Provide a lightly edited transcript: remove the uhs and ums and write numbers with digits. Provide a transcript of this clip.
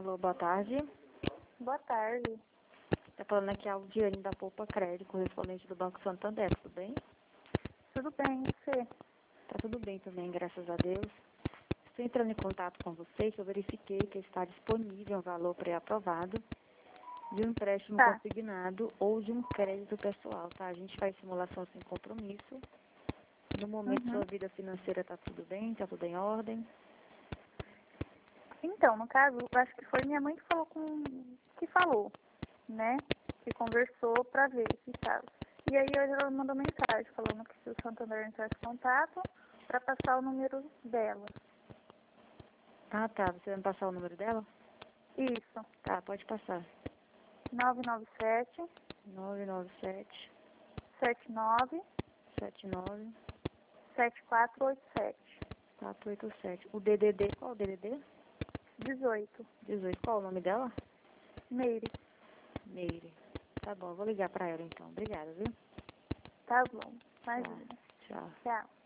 Alô, boa tarde. Boa tarde. Tá falando aqui a Aldiane da Poupa Crédito, correspondente do Banco Santander, tudo bem? Tudo bem, e você? Tá tudo bem também, graças a Deus. Estou entrando em contato com você que eu verifiquei que está disponível um valor pré-aprovado de um empréstimo consignado ou de um crédito pessoal, tá? A gente faz simulação sem compromisso. No momento, sua vida financeira tá tudo bem? Tá tudo em ordem? Então, no caso, eu acho que foi minha mãe que falou, né? Que conversou pra ver esse caso. E aí hoje ela mandou mensagem falando que se o Santander entrasse em contato pra passar o número dela. Ah, tá. Você vai me passar o número dela? Isso. Tá, pode passar. 997 997 79 79 7487 487. O DDD, qual o DDD? 18. 18. Qual o nome dela? Meire. Meire. Tá bom, eu vou ligar pra ela então. Obrigada, viu? Tá bom. Imagina. Tchau. Tchau.